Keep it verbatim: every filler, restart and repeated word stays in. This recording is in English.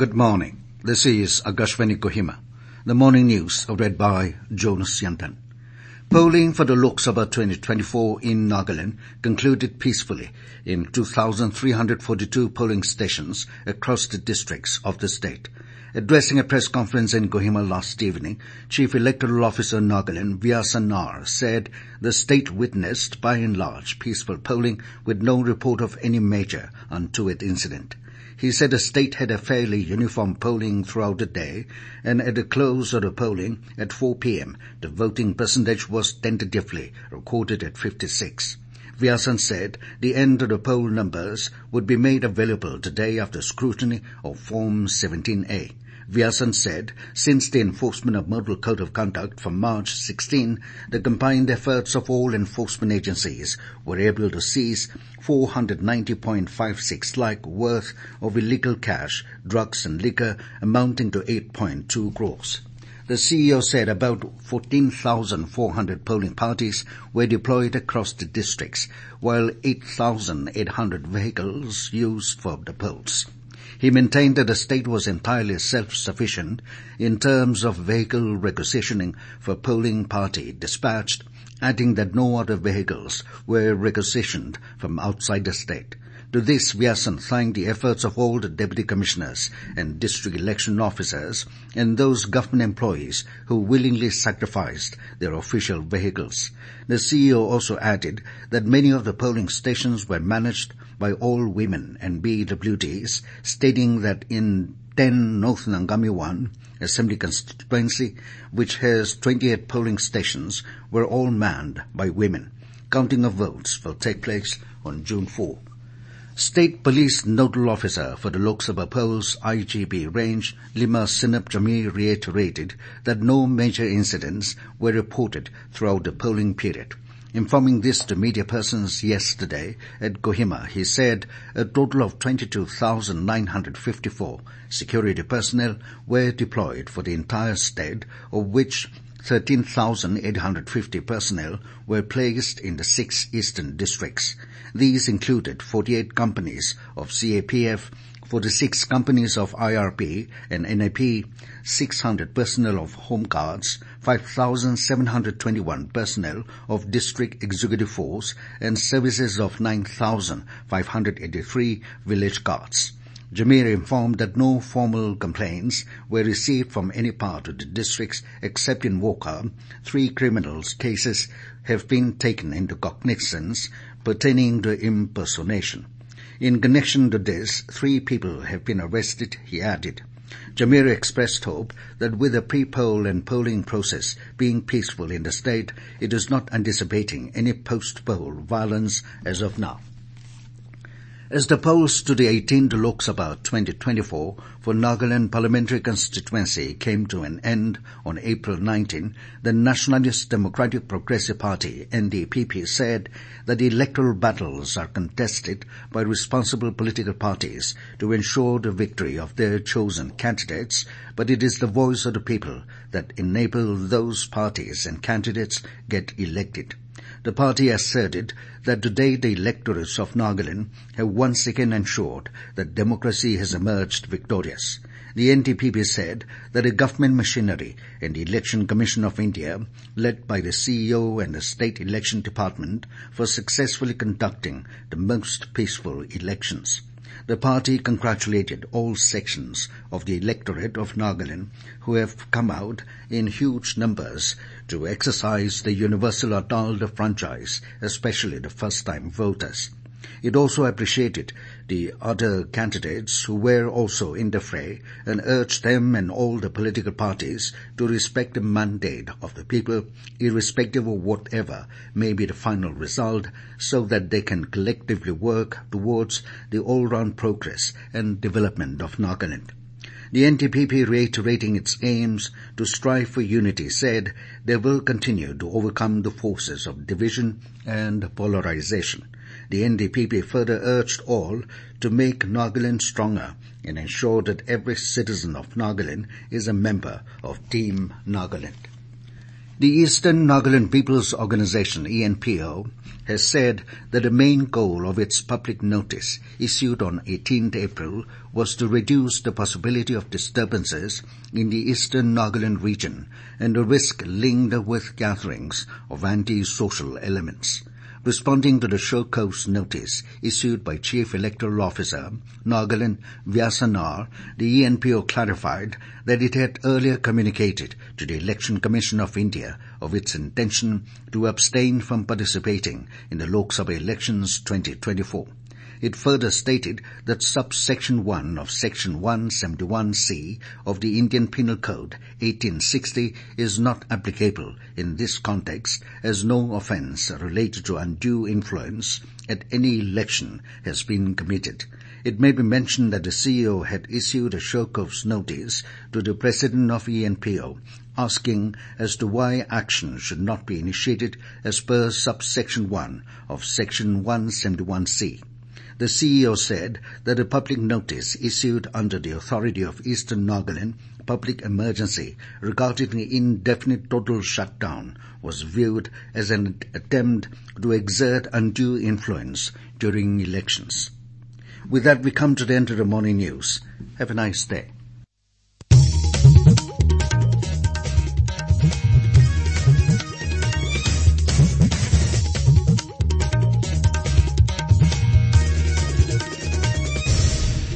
Good morning. This is Akashvani Kohima. The morning news read by Jonas Yantan. Polling for the Lok Sabha twenty twenty-four in Nagaland concluded peacefully in two thousand three hundred forty-two polling stations across the districts of the state. Addressing a press conference in Kohima last evening, Chief Electoral Officer Nagaland Vyasan R said the state witnessed by and large peaceful polling with no report of any major untoward incident. He said the state had a fairly uniform polling throughout the day, and at the close of the polling at four p.m., the voting percentage was tentatively recorded at fifty-six. Vyasan said the end of the poll numbers would be made available today after scrutiny of Form seventeen A. Vyasan said since the enforcement of Model Code of Conduct from March sixteenth, the combined efforts of all enforcement agencies were able to seize four hundred ninety point five six lakh worth of illegal cash, drugs and liquor amounting to eight point two crores. The C E O said about fourteen thousand four hundred polling parties were deployed across the districts, while eight thousand eight hundred vehicles used for the polls. He maintained that the state was entirely self-sufficient in terms of vehicle requisitioning for polling party dispatched, adding that no other vehicles were requisitioned from outside the state. To this, Vyasan thanked the efforts of all the deputy commissioners and district election officers and those government employees who willingly sacrificed their official vehicles. The C E O also added that many of the polling stations were managed by all women and B W Ds, stating that in ten North Nangami one Assembly constituency, which has twenty-eight polling stations, were all manned by women. Counting of votes will take place on June fourth. State Police Nodal Officer for the Lok Sabha polls I G P range, Lima Sinap Jamir, reiterated that no major incidents were reported throughout the polling period. Informing this to media persons yesterday at Kohima, he said a total of twenty-two thousand nine hundred fifty-four security personnel were deployed for the entire state, of which thirteen thousand eight hundred fifty personnel were placed in the six eastern districts. These included forty-eight companies of C A P F, forty-six companies of I R P and N A P, six hundred personnel of Home Guards, five thousand seven hundred twenty-one personnel of District Executive Force, and services of nine thousand five hundred eighty-three village guards. Jamir informed that no formal complaints were received from any part of the districts except in Wokha. Three criminals cases have been taken into cognizance pertaining to impersonation. In connection to this, three people have been arrested, he added. Jamir expressed hope that with the pre-poll and polling process being peaceful in the state, it is not anticipating any post-poll violence as of now. As the polls to the eighteenth Lok Sabha twenty twenty-four for Nagaland Parliamentary Constituency came to an end on April nineteenth, the Nationalist Democratic Progressive Party, N D P P, said that the electoral battles are contested by responsible political parties to ensure the victory of their chosen candidates, but it is the voice of the people that enable those parties and candidates get elected. The party asserted that today the electorates of Nagaland have once again ensured that democracy has emerged victorious. The N D P P said that the government machinery and the Election Commission of India, led by the C E O and the State Election Department, for successfully conducting the most peaceful elections. The party congratulated all sections of the electorate of Nagaland who have come out in huge numbers to exercise the universal adult franchise, especially the first-time voters. It also appreciated the other candidates who were also in the fray and urged them and all the political parties to respect the mandate of the people, irrespective of whatever may be the final result, so that they can collectively work towards the all-round progress and development of Nagaland. The N D P P, reiterating its aims to strive for unity, said they will continue to overcome the forces of division and polarization. The N D P P further urged all to make Nagaland stronger and ensure that every citizen of Nagaland is a member of Team Nagaland. The Eastern Nagaland People's Organization, E N P O, has said that the main goal of its public notice issued on eighteenth April was to reduce the possibility of disturbances in the Eastern Nagaland region and the risk linked with gatherings of anti-social elements. Responding to the show cause notice issued by Chief Electoral Officer Nagaland Vyasanar, the E N P O clarified that it had earlier communicated to the Election Commission of India of its intention to abstain from participating in the Lok Sabha elections twenty twenty-four. It further stated that subsection one of section one seventy-one C of the Indian Penal Code eighteen sixty is not applicable in this context, as no offence related to undue influence at any election has been committed. It may be mentioned that the C E O had issued a show cause notice to the President of E N P O asking as to why action should not be initiated as per subsection one of section one seventy-one C. The C E O said that a public notice issued under the authority of Eastern Nagaland Public Emergency regarding the indefinite total shutdown was viewed as an attempt to exert undue influence during elections. With that, we come to the end of the morning news. Have a nice day.